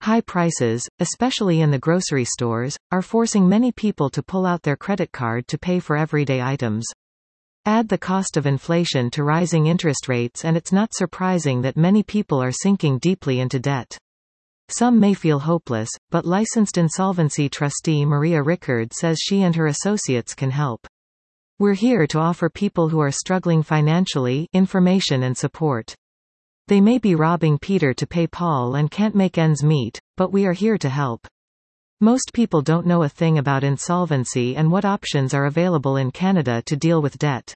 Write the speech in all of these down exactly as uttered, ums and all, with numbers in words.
High prices, especially in the grocery stores, are forcing many people to pull out their credit card to pay for everyday items. Add the cost of inflation to rising interest rates and it's not surprising that many people are sinking deeply into debt. Some may feel hopeless, but licensed insolvency trustee Maria Rickard says she and her associates can help. We're here to offer people who are struggling financially information and support. They may be robbing Peter to pay Paul and can't make ends meet, but we are here to help. Most people don't know a thing about insolvency and what options are available in Canada to deal with debt.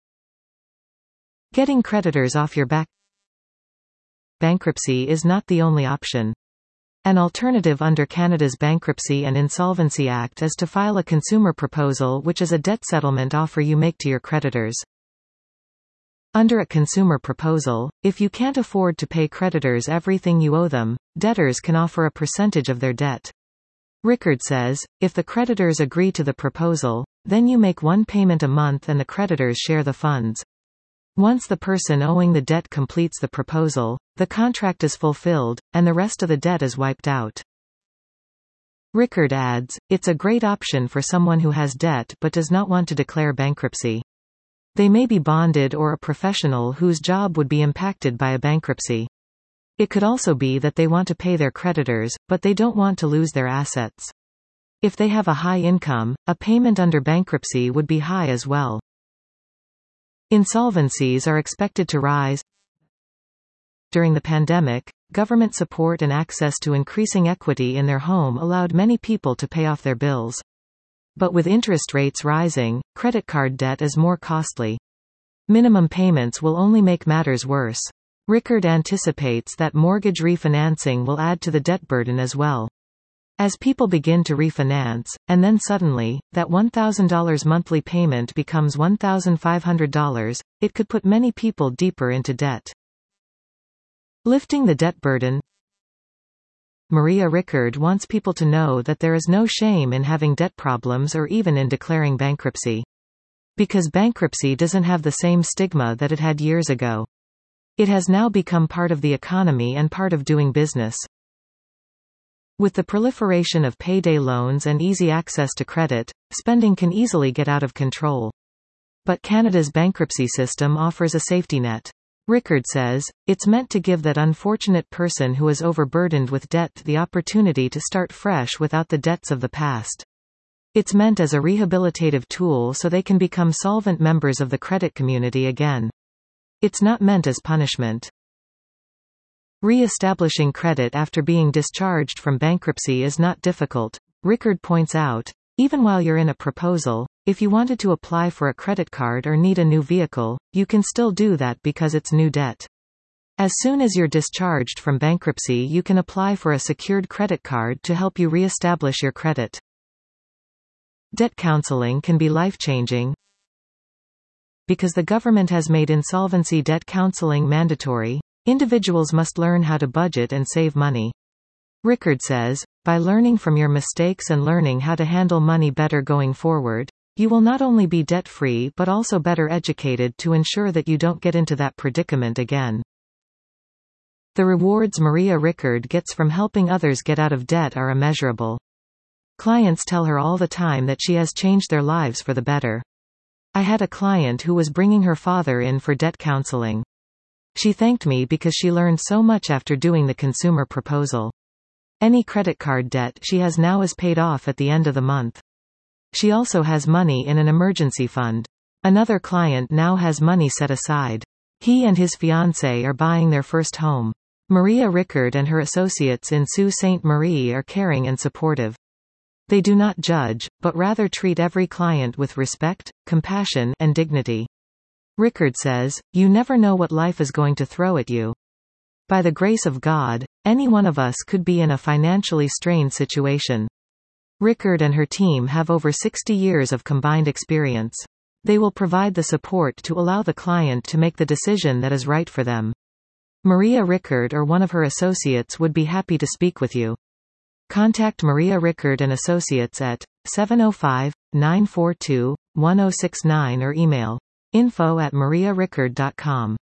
Getting creditors off your back. Bankruptcy is not the only option. An alternative under Canada's Bankruptcy and Insolvency Act is to file a consumer proposal, which is a debt settlement offer you make to your creditors. Under a consumer proposal, if you can't afford to pay creditors everything you owe them, debtors can offer a percentage of their debt. Rickard says, if the creditors agree to the proposal, then you make one payment a month and the creditors share the funds. Once the person owing the debt completes the proposal, the contract is fulfilled, and the rest of the debt is wiped out. Rickard adds, it's a great option for someone who has debt but does not want to declare bankruptcy. They may be bonded or a professional whose job would be impacted by a bankruptcy. It could also be that they want to pay their creditors, but they don't want to lose their assets. If they have a high income, a payment under bankruptcy would be high as well. Insolvencies are expected to rise. During the pandemic, government support and access to increasing equity in their home allowed many people to pay off their bills. But with interest rates rising, credit card debt is more costly. Minimum payments will only make matters worse. Rickard anticipates that mortgage refinancing will add to the debt burden as well. As people begin to refinance, and then suddenly, that one thousand dollars monthly payment becomes one thousand five hundred dollars, it could put many people deeper into debt. Lifting the debt burden. Maria Rickard wants people to know that there is no shame in having debt problems or even in declaring bankruptcy. Because bankruptcy doesn't have the same stigma that it had years ago. It has now become part of the economy and part of doing business. With the proliferation of payday loans and easy access to credit, spending can easily get out of control. But Canada's bankruptcy system offers a safety net. Rickard says, it's meant to give that unfortunate person who is overburdened with debt the opportunity to start fresh without the debts of the past. It's meant as a rehabilitative tool so they can become solvent members of the credit community again. It's not meant as punishment. Re-establishing credit after being discharged from bankruptcy is not difficult, Rickard points out. Even while you're in a proposal, if you wanted to apply for a credit card or need a new vehicle, you can still do that because it's new debt. As soon as you're discharged from bankruptcy, you can apply for a secured credit card to help you re-establish your credit. Debt counseling can be life-changing. Because the government has made insolvency debt counseling mandatory, individuals must learn how to budget and save money. Rickard says, by learning from your mistakes and learning how to handle money better going forward, you will not only be debt-free but also better educated to ensure that you don't get into that predicament again. The rewards Maria Rickard gets from helping others get out of debt are immeasurable. Clients tell her all the time that she has changed their lives for the better. I had a client who was bringing her father in for debt counseling. She thanked me because she learned so much after doing the consumer proposal. Any credit card debt she has now is paid off at the end of the month. She also has money in an emergency fund. Another client now has money set aside. He and his fiancée are buying their first home. Maria Rickard and her associates in Sault Ste. Marie are caring and supportive. They do not judge, but rather treat every client with respect, compassion, and dignity. Rickard says, you never know what life is going to throw at you. By the grace of God, any one of us could be in a financially strained situation. Rickard and her team have over sixty years of combined experience. They will provide the support to allow the client to make the decision that is right for them. Maria Rickard or one of her associates would be happy to speak with you. Contact Maria Rickard and Associates at seven oh five, nine four two, one oh six nine or email info at maria rickard dot com.